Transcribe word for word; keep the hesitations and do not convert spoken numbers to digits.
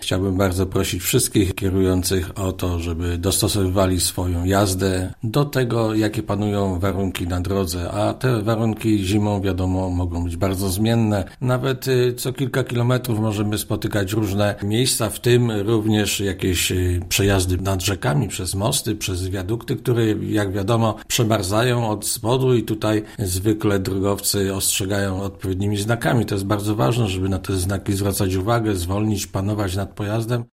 chciałbym bardzo prosić wszystkich kierujących o to, żeby dostosowywali swoją jazdę do tego, jakie panują warunki na drodze, a te warunki zimą, wiadomo, mogą być bardzo zmienne. Nawet co kilka kilometrów możemy spotykać różne miejsca, w tym również jakieś przejazdy nad rzekami, przez mosty, przez wiadukty, które, jak wiadomo, przemarzają od spodu i tutaj zwykle drogowcy ostrzegają odpowiednimi znakami. To jest bardzo ważne, żeby na te znaki zwracać uwagę, zwolnić, panować nad pojazdem.